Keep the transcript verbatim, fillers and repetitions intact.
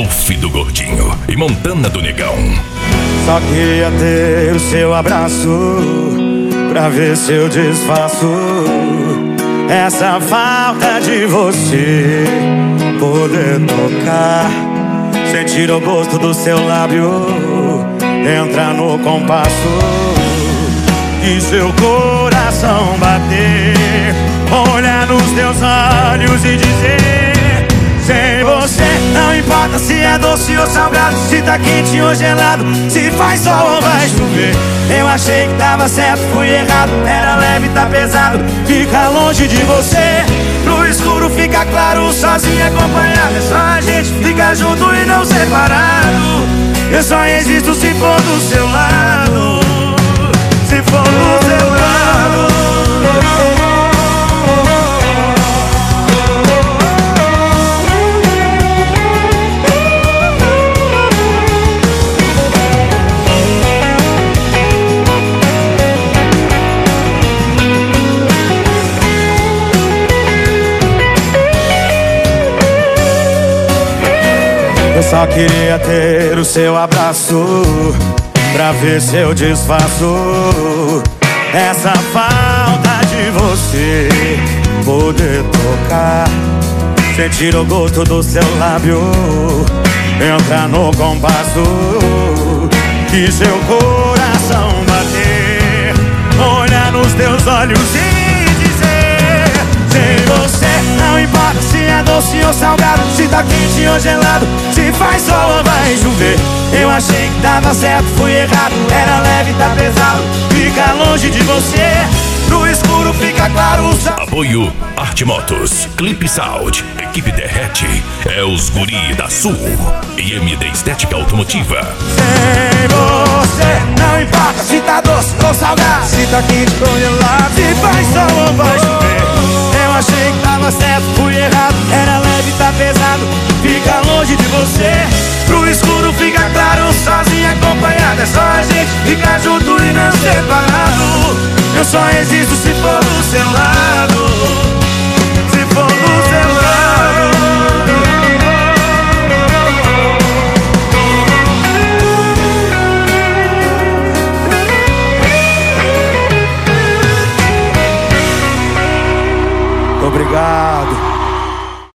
Dolphy do Gordinho e Montana do Negão. Só queria ter o seu abraço pra ver se eu desfaço essa falta de você. Poder tocar, sentir o gosto do seu lábio, entrar no compasso e seu coração bater, olhar nos teus olhos e dizer: sem você não importa se é doce ou salgado, se tá quente ou gelado, se faz sol ou vai chover. Eu achei que tava certo, fui errado, era leve, tá pesado, fica longe de você. No escuro fica claro, sozinho acompanhado, é só a gente ficar junto e não separado. Eu só existo se for do seu lado, se for do seu lado. Eu só queria ter o seu abraço pra ver se eu desfaço essa falta de você. Poder tocar, sentir o gosto do seu lábio, entrar no compasso e seu coração bater, olhar nos teus olhos e dizer: sem você não importa se é doce ou salgado, se tá quente ou gelado, se faz sol ou vai chover. Eu achei que tava certo, fui errado, era leve, tá pesado, fica longe de você. No escuro fica claro. Apoio Arte Motos, Clip Sound, Equipe Derrete, é os guri da Sul e M D Estética Automotiva. Sem você não importa se tá doce ou salgado, se tá quente ou gelado, se faz sol ou vai chover. Eu achei que tava certo, fui errado, era leve, tá pesado, fica longe de você. Pro escuro fica claro, sozinho acompanhado, é só a gente